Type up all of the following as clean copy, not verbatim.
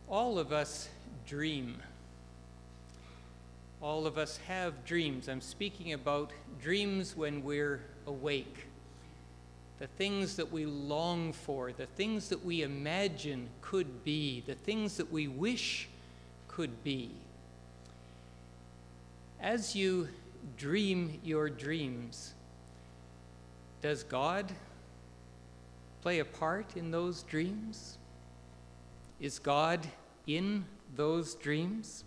All of us dream. All of us have dreams. I'm speaking about dreams when we're awake. The things that we long for, the things that we imagine could be, the things that we wish could be. As you dream your dreams, does God play a part in those dreams? Is God in those dreams?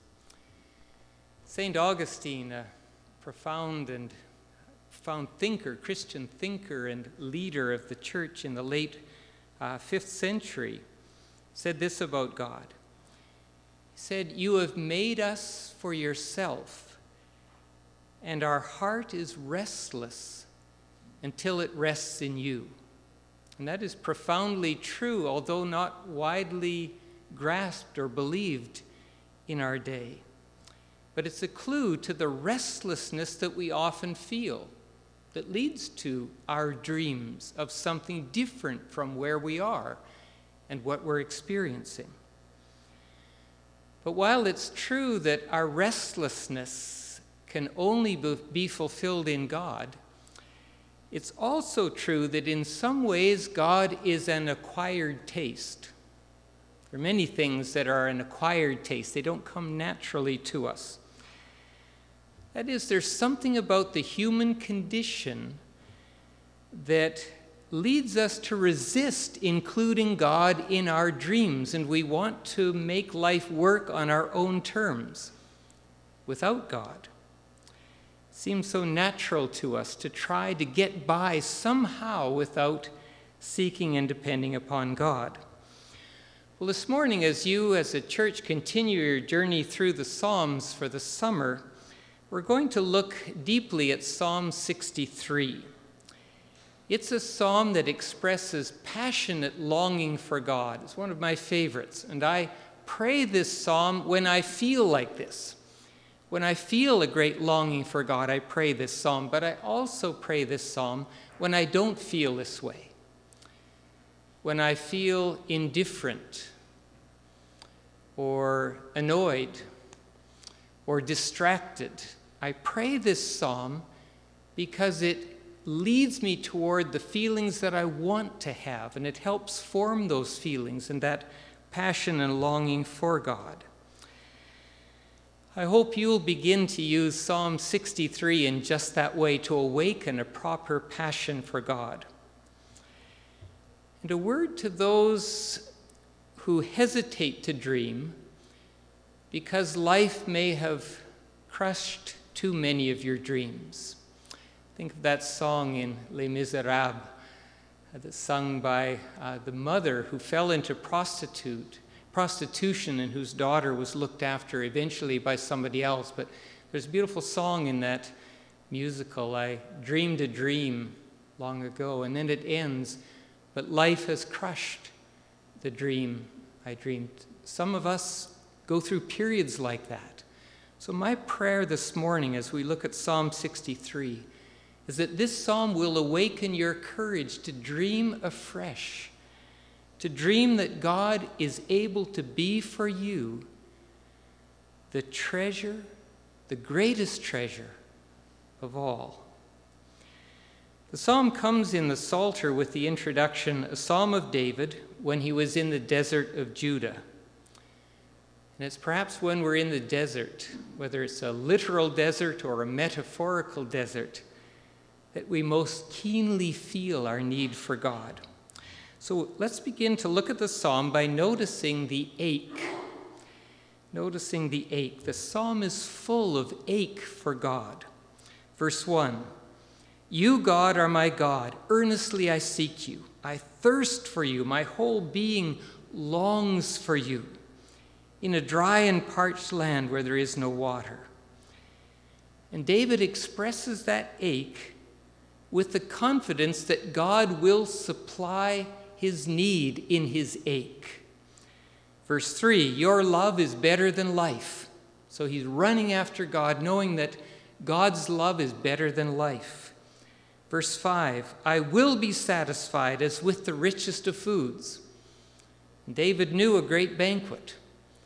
St. Augustine, a profound thinker, Christian thinker and leader of the church in the late 5th century, said this about God. He said, "You have made us for yourself, and our heart is restless until it rests in you." And that is profoundly true, although not widely grasped or believed in our day. But it's a clue to the restlessness that we often feel that leads to our dreams of something different from where we are and what we're experiencing. But while it's true that our restlessness can only be fulfilled in God, it's also true that in some ways God is an acquired taste. There are many things that are an acquired taste. They don't come naturally to us. That is, there's something about the human condition that leads us to resist including God in our dreams, and we want to make life work on our own terms without God. It seems so natural to us to try to get by somehow without seeking and depending upon God. Well, this morning, as you as a church continue your journey through the Psalms for the summer, we're going to look deeply at Psalm 63. It's a psalm that expresses passionate longing for God. It's one of my favorites, and I pray this psalm when I feel like this. When I feel a great longing for God, I pray this psalm, but I also pray this psalm when I don't feel this way. When I feel indifferent or annoyed or distracted, I pray this psalm because it leads me toward the feelings that I want to have, and it helps form those feelings and that passion and longing for God. I hope you'll begin to use Psalm 63 in just that way to awaken a proper passion for God. And a word to those who hesitate to dream because life may have crushed too many of your dreams. Think of that song in Les Miserables that's sung by the mother who fell into prostitution and whose daughter was looked after eventually by somebody else. But there's a beautiful song in that musical, "I dreamed a dream long ago," and then it ends, "But life has crushed the dream I dreamed." Some of us go through periods like that. So my prayer this morning as we look at Psalm 63 is that this psalm will awaken your courage to dream afresh, to dream that God is able to be for you the treasure, the greatest treasure of all. The psalm comes in the Psalter with the introduction, a psalm of David when he was in the desert of Judah. And it's perhaps when we're in the desert, whether it's a literal desert or a metaphorical desert, that we most keenly feel our need for God. So let's begin to look at the psalm by noticing the ache. Noticing the ache. The psalm is full of ache for God. Verse 1, "You, God, are my God. Earnestly I seek you. I thirst for you. My whole being longs for you in a dry and parched land where there is no water." And David expresses that ache with the confidence that God will supply his need in his ache. Verse 3, "Your love is better than life." So he's running after God, knowing that God's love is better than life. Verse 5, "I will be satisfied as with the richest of foods." David knew a great banquet.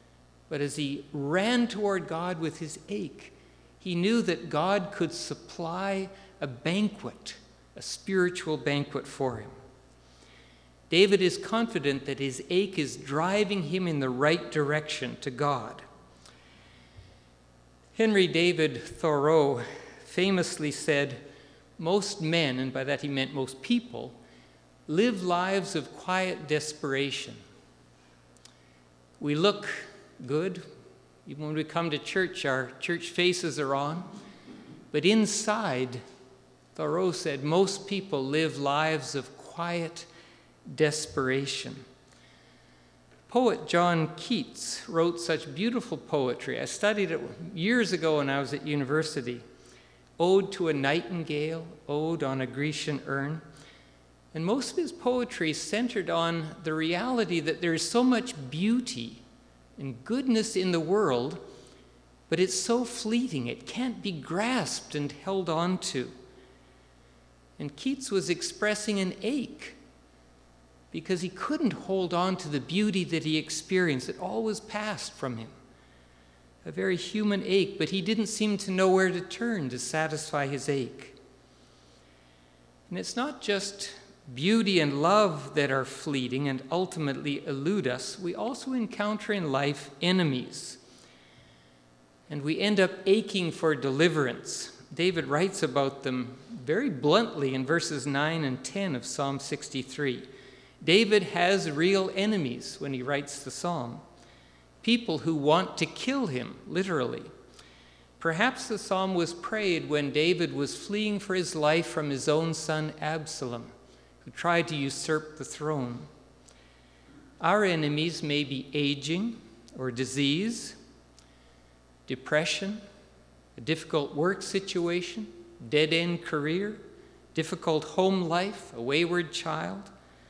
but as he ran toward God with his ache, he knew that God could supply a banquet, a spiritual banquet for him. David is confident that his ache is driving him in the right direction to God. Henry David Thoreau famously said, "Most men," and by that he meant most people, "live lives of quiet desperation. We look good. Even when we come to church, our church faces are on. But inside," Thoreau said, "most people live lives of quiet desperation." Poet John Keats wrote such beautiful poetry. I studied it years ago when I was at university. Ode to a Nightingale, Ode on a Grecian Urn. And most of his poetry centered on the reality that there is so much beauty and goodness in the world, but it's so fleeting, it can't be grasped and held on to. And Keats was expressing an ache because he couldn't hold on to the beauty that he experienced. It always passed from him. A very human ache, but he didn't seem to know where to turn to satisfy his ache. And it's not just beauty and love that are fleeting and ultimately elude us. We also encounter in life enemies. And we end up aching for deliverance. David writes about them very bluntly in verses 9 and 10 of Psalm 63. David has real enemies when he writes the psalm. People who want to kill him, literally. Perhaps the psalm was prayed when David was fleeing for his life from his own son Absalom, who tried to usurp the throne. Our enemies may be aging or disease, depression, a difficult work situation, dead-end career, difficult home life, a wayward child.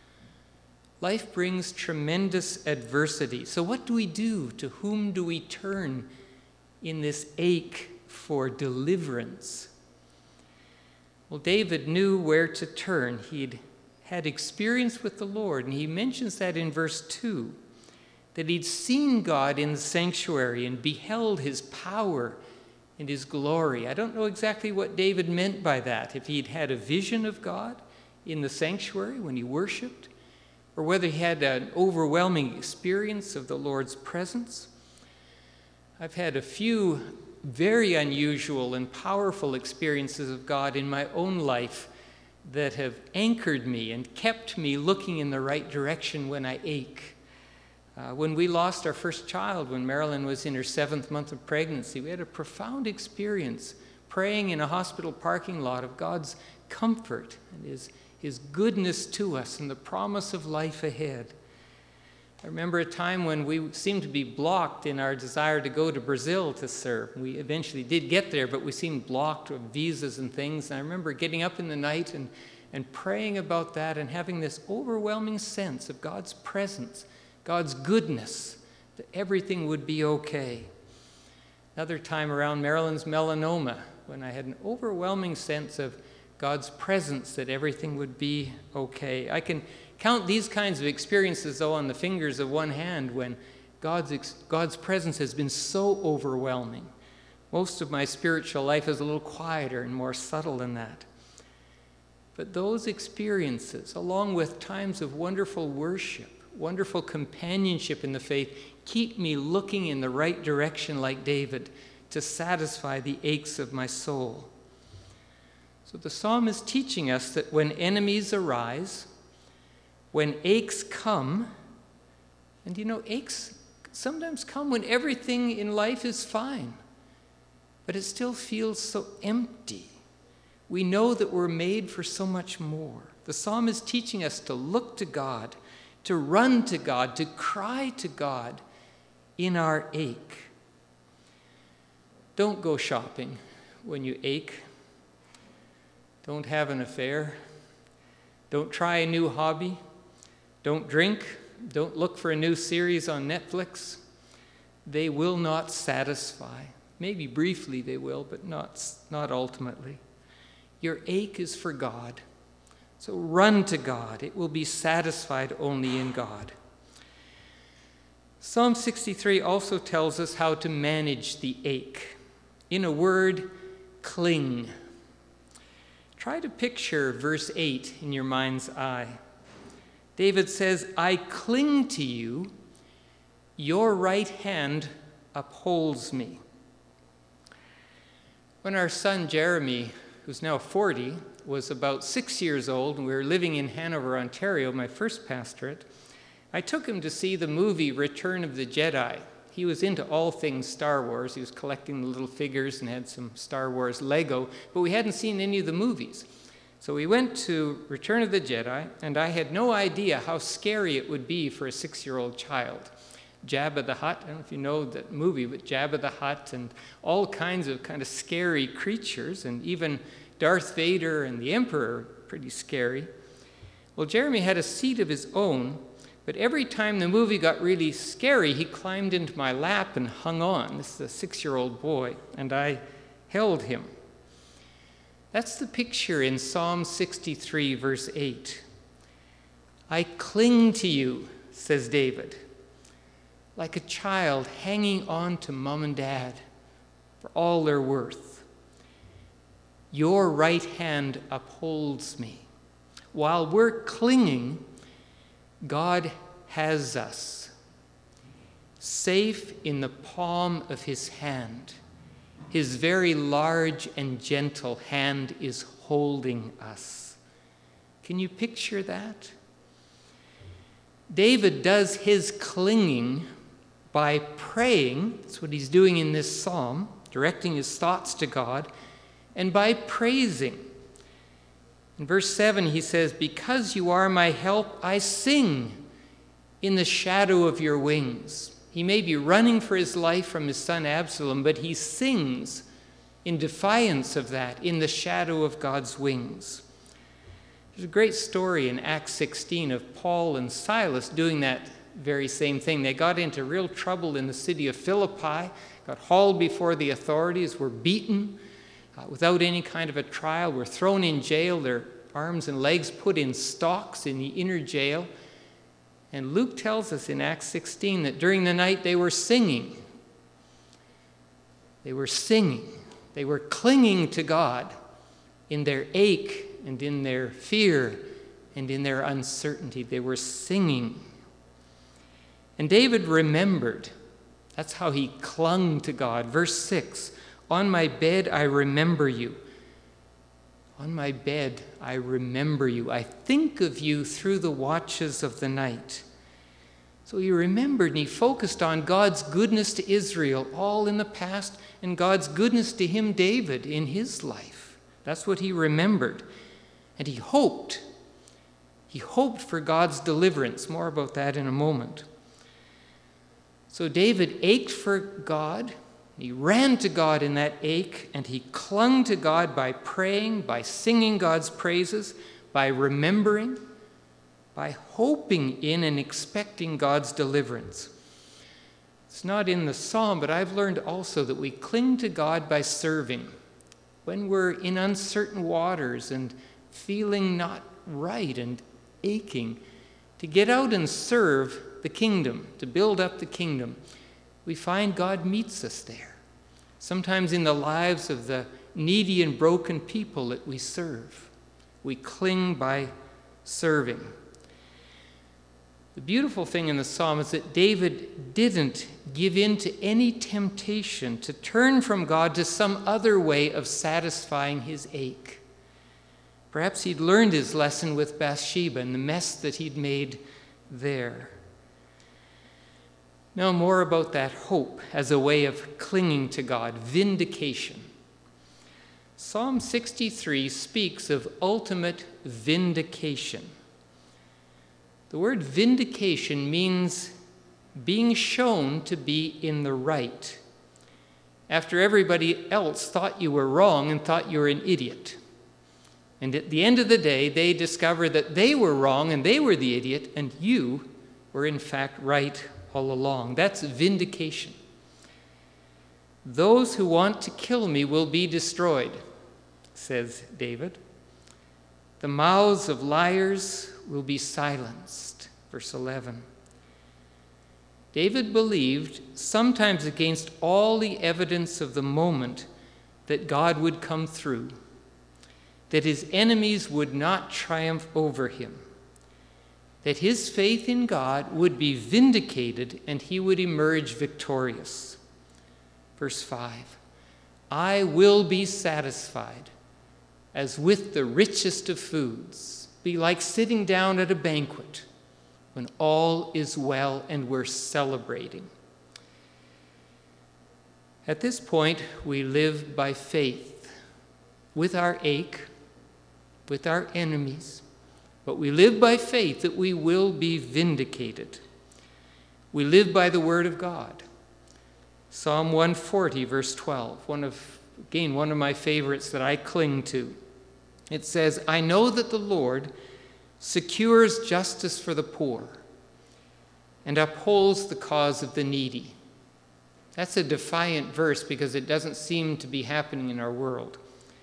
Life brings tremendous adversity. So what do we do? To whom do we turn in this ache for deliverance? Well, David knew where to turn. He'd had experience with the Lord, and he mentions that in verse 2, that he'd seen God in the sanctuary and beheld his power and his glory. I don't know exactly what David meant by that, if he'd had a vision of God in the sanctuary when he worshiped, or whether he had an overwhelming experience of the Lord's presence. I've had a few very unusual and powerful experiences of God in my own life that have anchored me and kept me looking in the right direction when I ache. When we lost our first child, when Marilyn was in her 7th month of pregnancy, we had a profound experience praying in a hospital parking lot of God's comfort and His goodness to us and the promise of life ahead. I remember a time when we seemed to be blocked in our desire to go to Brazil to serve. We eventually did get there, but we seemed blocked with visas and things. And I remember getting up in the night and praying about that and having this overwhelming sense of God's presence, God's goodness, that everything would be okay. Another time around Marilyn's melanoma, when I had an overwhelming sense of God's presence, that everything would be okay. I can count these kinds of experiences, though, on the fingers of one hand when God's presence has been so overwhelming. Most of my spiritual life is a little quieter and more subtle than that. But those experiences, along with times of wonderful worship, wonderful companionship in the faith, keep me looking in the right direction like David to satisfy the aches of my soul. So the psalm is teaching us that when enemies arise, when aches come, and aches sometimes come when everything in life is fine, but it still feels so empty. We know that we're made for so much more. The psalm is teaching us to look to God, to run to God, to cry to God in our ache. Don't go shopping when you ache. Don't have an affair. Don't try a new hobby. Don't drink. Don't look for a new series on Netflix. They will not satisfy. Maybe briefly they will, but not ultimately. Your ache is for God. So run to God. It will be satisfied only in God. Psalm 63 also tells us how to manage the ache. In a word, cling. Try to picture verse 8 in your mind's eye. David says, I cling to you, your right hand upholds me. When our son Jeremy, who's now 40, was about 6 years old, and we were living in Hanover, Ontario, my first pastorate, I took him to see the movie Return of the Jedi. He was into all things Star Wars. He was collecting the little figures and had some Star Wars Lego, but we hadn't seen any of the movies. So we went to Return of the Jedi, and I had no idea how scary it would be for a 6-year-old child. Jabba the Hutt, I don't know if you know that movie, but Jabba the Hutt and all kinds of kind of scary creatures, and even Darth Vader and the Emperor, pretty scary. Well, Jeremy had a seat of his own, but every time the movie got really scary, he climbed into my lap and hung on. This is a 6-year-old boy, and I held him. That's the picture in Psalm 63, verse 8. I cling to you, says David, like a child hanging on to mom and dad for all they're worth. Your right hand upholds me. While we're clinging, God has us, safe in the palm of his hand. His very large and gentle hand is holding us. Can you picture that? David does his clinging by praying. That's what he's doing in this psalm, directing his thoughts to God, and by praising. In verse 7, he says, because you are my help, I sing in the shadow of your wings. He may be running for his life from his son Absalom, but he sings in defiance of that, in the shadow of God's wings. There's a great story in Acts 16 of Paul and Silas doing that very same thing. They got into real trouble in the city of Philippi, got hauled before the authorities, were beaten without any kind of a trial, were thrown in jail, their arms and legs put in stocks in the inner jail. And Luke tells us in Acts 16 that during the night they were singing. They were singing. They were clinging to God in their ache and in their fear and in their uncertainty. They were singing. And David remembered. That's how he clung to God. Verse 6, on my bed I remember you. On my bed I remember you. I think of you through the watches of the night. So he remembered and he focused on God's goodness to Israel, all in the past, and God's goodness to him, David, in his life. That's what he remembered. And he hoped. He hoped for God's deliverance. More about that in a moment. So David ached for God. He ran to God in that ache, and he clung to God by praying, by singing God's praises, by remembering, by hoping in and expecting God's deliverance. It's not in the psalm, but I've learned also that we cling to God by serving. When we're in uncertain waters and feeling not right and aching, to get out and serve the kingdom, to build up the kingdom, we find God meets us there. Sometimes in the lives of the needy and broken people that we serve, we cling by serving. The beautiful thing in the psalm is that David didn't give in to any temptation to turn from God to some other way of satisfying his ache. Perhaps he'd learned his lesson with Bathsheba and the mess that he'd made there. Now more about that hope as a way of clinging to God, vindication. Psalm 63 speaks of ultimate vindication. The word vindication means being shown to be in the right, after everybody else thought you were wrong and thought you were an idiot. And at the end of the day, they discover that they were wrong and they were the idiot, and you were in fact right all along. That's vindication. Those who want to kill me will be destroyed, says David. The mouths of liars will be silenced. Verse 11. David believed, sometimes against all the evidence of the moment, that God would come through, that his enemies would not triumph over him, that his faith in God would be vindicated and he would emerge victorious. Verse 5, I will be satisfied as with the richest of foods, be like sitting down at a banquet when all is well and we're celebrating. At this point, we live by faith, with our ache, with our enemies, but we live by faith that we will be vindicated. We live by the word of God. Psalm 140, verse 12, one of my favorites that I cling to. It says, I know that the Lord secures justice for the poor and upholds the cause of the needy. That's a defiant verse because it doesn't seem to be happening in our world.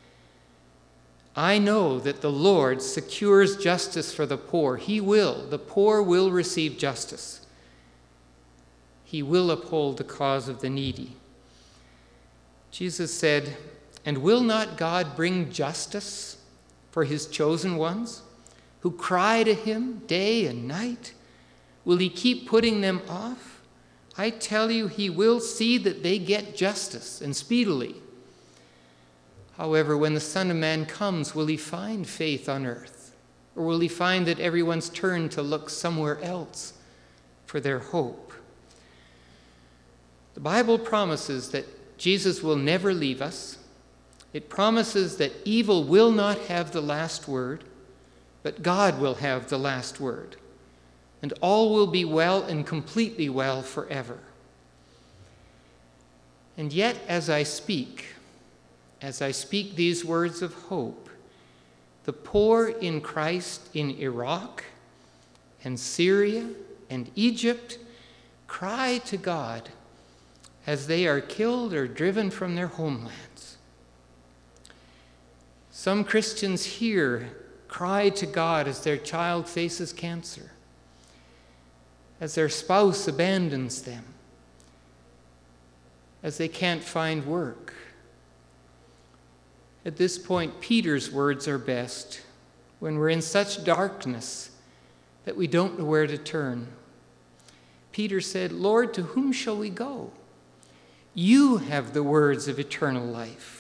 I know that the Lord secures justice for the poor. He will. The poor will receive justice. He will uphold the cause of the needy. Jesus said, and will not God bring justice for his chosen ones who cry to him day and night? Will he keep putting them off? I tell you, he will see that they get justice, and speedily. However, when the Son of Man comes, will he find faith on earth? Or will he find that everyone's turned to look somewhere else for their hope? The Bible promises that Jesus will never leave us. It promises that evil will not have the last word, but God will have the last word. And all will be well and completely well forever. And yet, as I speak these words of hope, the poor in Christ in Iraq and Syria and Egypt cry to God as they are killed or driven from their homelands. Some Christians here cry to God as their child faces cancer, as their spouse abandons them, as they can't find work. At this point, Peter's words are best when we're in such darkness that we don't know where to turn. Peter said, Lord, to whom shall we go? You have the words of eternal life.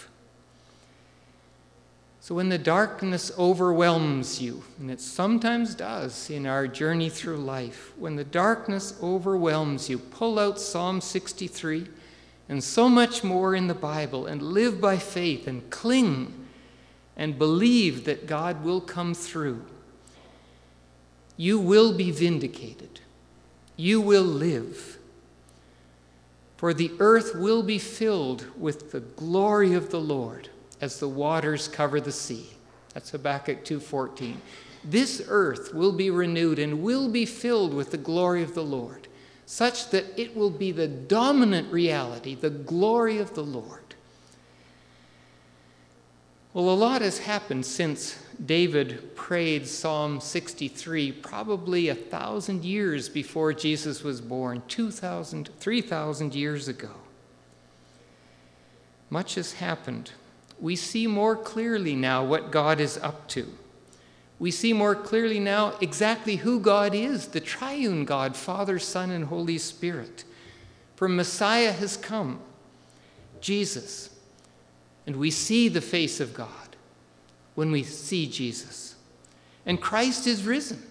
So when the darkness overwhelms you, and it sometimes does in our journey through life, when the darkness overwhelms you, pull out Psalm 63 and so much more in the Bible and live by faith and cling and believe that God will come through. You will be vindicated. You will live. For the earth will be filled with the glory of the Lord as the waters cover the sea. That's Habakkuk 2:14. This earth will be renewed and will be filled with the glory of the Lord, such that it will be the dominant reality, the glory of the Lord. Well, a lot has happened since David prayed Psalm 63, probably 1,000 years before Jesus was born, 3,000 years ago. Much has happened. We see more clearly now what God is up to. We see more clearly now exactly who God is, the triune God, Father, Son, and Holy Spirit. For Messiah has come, Jesus. And we see the face of God when we see Jesus. And Christ is risen.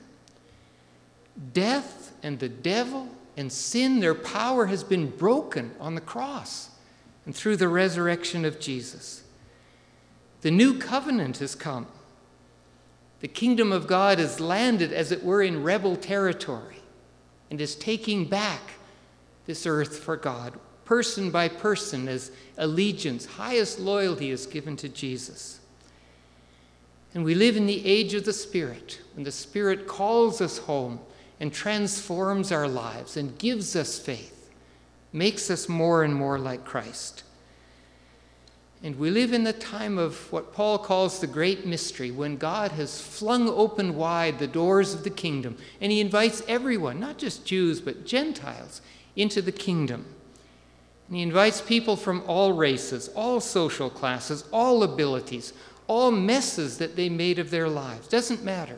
Death and the devil and sin, their power has been broken on the cross and through the resurrection of Jesus. The new covenant has come. The kingdom of God has landed, as it were, in rebel territory and is taking back this earth for God, person by person, as allegiance, highest loyalty is given to Jesus. And we live in the age of the Spirit, when the Spirit calls us home and transforms our lives and gives us faith, makes us more and more like Christ. And we live in the time of what Paul calls the great mystery, when God has flung open wide the doors of the kingdom, and he invites everyone, not just Jews, but Gentiles, into the kingdom. And he invites people from all races, all social classes, all abilities, all messes that they made of their lives. Doesn't matter.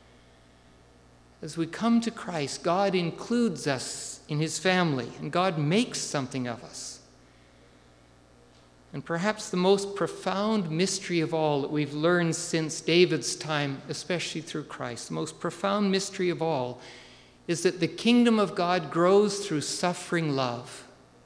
As we come to Christ, God includes us in his family, and God makes something of us. And perhaps the most profound mystery of all that we've learned since David's time, especially through Christ, the most profound mystery of all is that the kingdom of God grows through suffering love.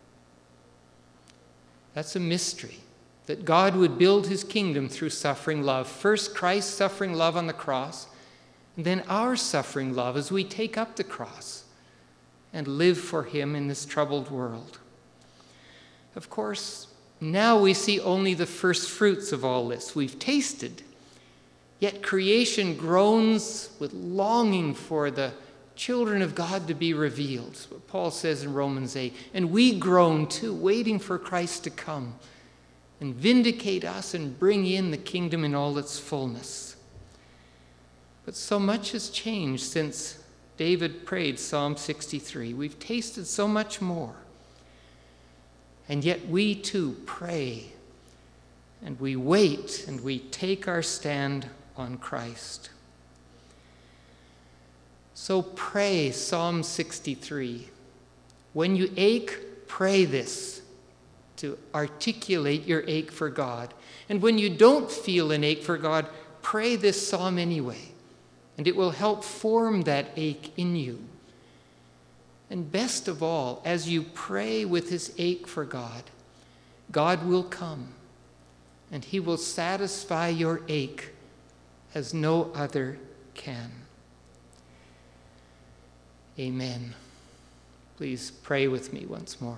That's a mystery, that God would build his kingdom through suffering love. First, Christ's suffering love on the cross, and then our suffering love as we take up the cross and live for him in this troubled world. Of course, now we see only the first fruits of all this. We've tasted, yet creation groans with longing for the children of God to be revealed. That's what Paul says in Romans 8. And we groan too, waiting for Christ to come and vindicate us and bring in the kingdom in all its fullness. But so much has changed since David prayed Psalm 63. We've tasted so much more. And yet we too pray, and we wait, and we take our stand on Christ. So pray Psalm 63. When you ache, pray this to articulate your ache for God. And when you don't feel an ache for God, pray this psalm anyway, and it will help form that ache in you. And best of all, as you pray with this ache for God, God will come, and he will satisfy your ache as no other can. Amen. Please pray with me once more.